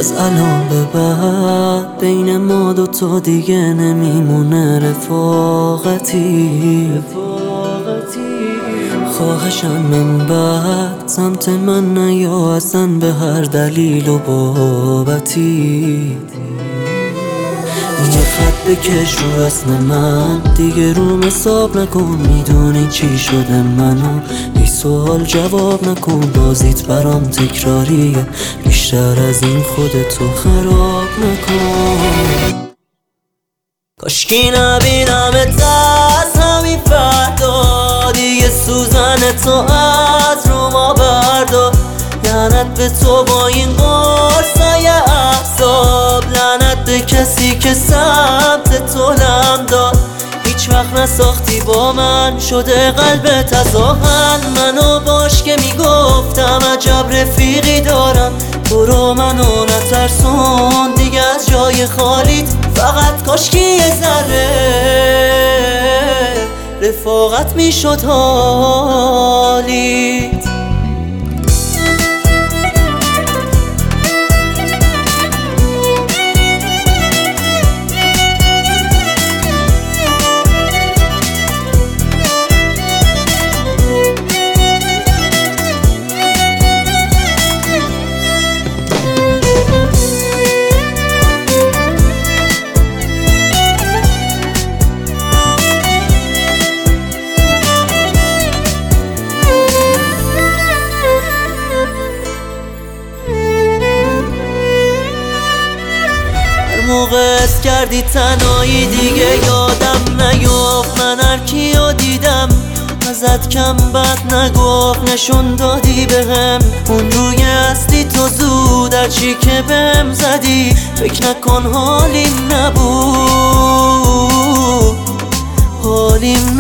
از الان به بعد بین ما دوتا دیگه نمیمونه رفاقتی. خواهشم من بعد سمت من نیا اصلا به هر دلیل و بابتی. یه خط بکش رو اسم من دیگه روم حساب نکن، میدونی چی شده منو بی سوال جواب نکن. بازیت برام تکراریه، بیشتر از این خودتو خراب نکن. کاشکی نبینمت از همین فردا، دیگه سوزن تو از رو ما بردار. لعنت به تو با این قرصای احساب، لعنت به کسی که سمت تو لم داد. هیچ وقت نساختی با من، شده قلبت از آهن. منو باش که میگفتم عجب رفیقی دارم. برو منو نترسون دیگه از جای خالیت، فقط کاشکی یه ذره رفاقت میشد حالیت. موقع اس کردی تنهایی دیگه یادم نیفت. من هر کیو دیدم ازت کم بد نگفت، نشون دادی بهم اون روی اصلی تو زود. هرچی که بهم زدی فکر نکن حالیم نبود، حالیم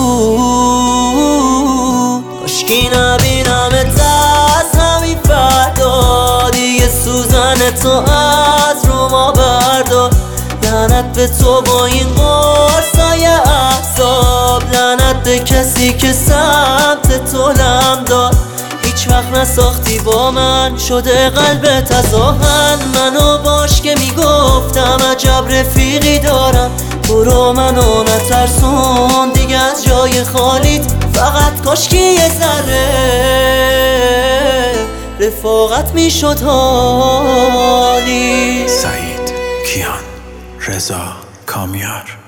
نبود. کاشکی نبینمت از همین فردا، دیگه سوزن تو از رو ما بردار. لعنت به تو با این قرصای احساب، لعنت به کسی که سمت تو لم داد. هیچ وقت نساختی با من، شده قلبت از آهن. منو باش که میگفتم عجب رفیقی دارم. برو منو نترسون دیگه از جای خالیت، فقط کاشکی یه ذره رفاقت میشد حالی. سعید کیان، رضا کامیار.